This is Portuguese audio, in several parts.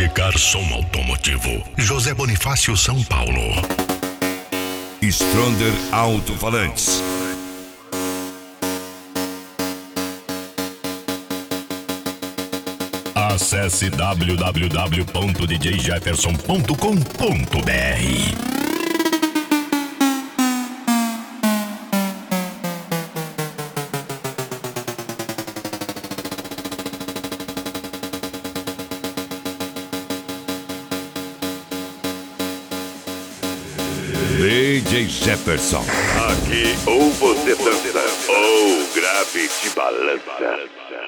Elite Carson Automotivo, José Bonifácio, São Paulo. Stronda Alto-Falantes. Acesse www.djjefferson.com.br. DJ Jefferson. Aqui ou você dança ou grave te balança.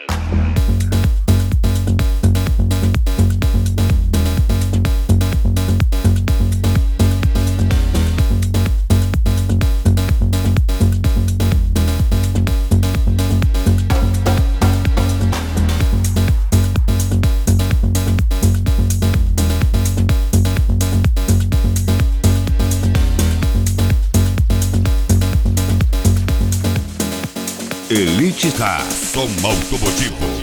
Elite Carson Automotivo.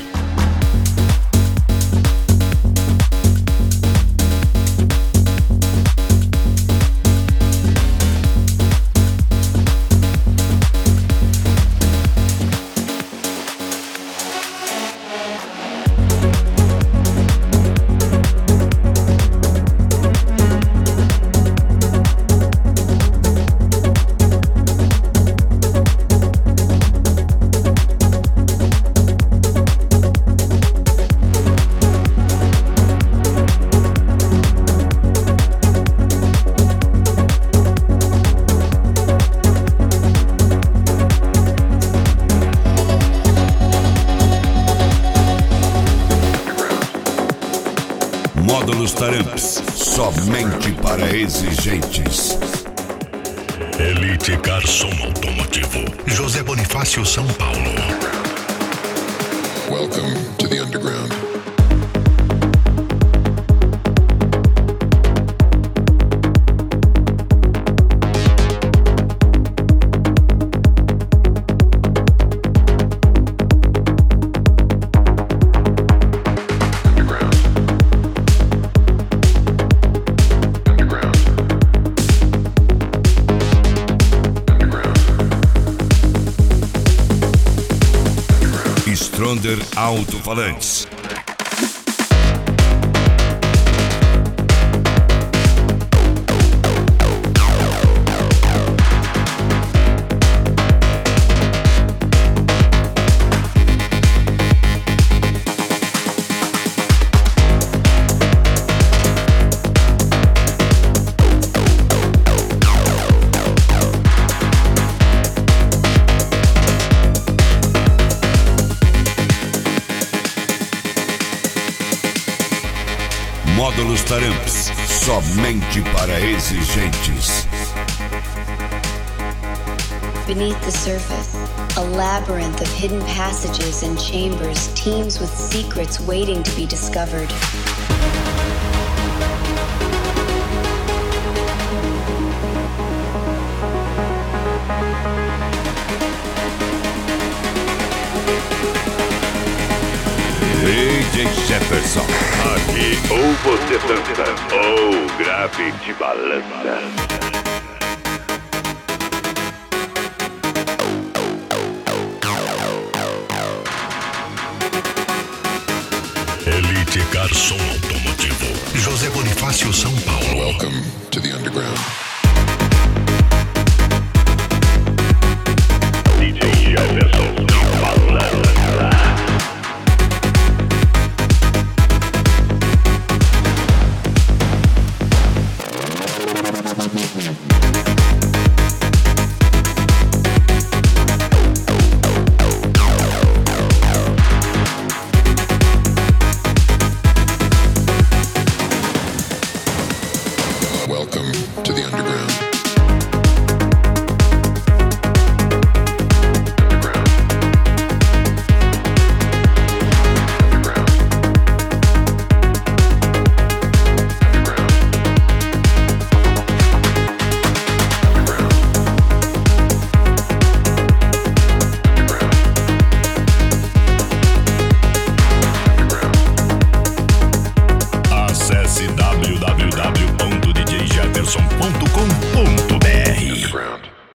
Módulos Taramps, somente para exigentes. Elite Carson Automotivo, José Bonifácio, São Paulo. Welcome to the underground. Stronda Alto-Falantes. Módulos Taramps, somente para exigentes. Beneath the surface, a labyrinth of hidden passages and chambers teems with secrets waiting to be discovered. DJ Jefferson. Aqui ou você dança ou grave te balança. Elite Carson Automotivo, José Bonifácio, São Paulo. Welcome to the underground. DJ Jefferson te balança. Welcome to the underground. jovempan.com.br.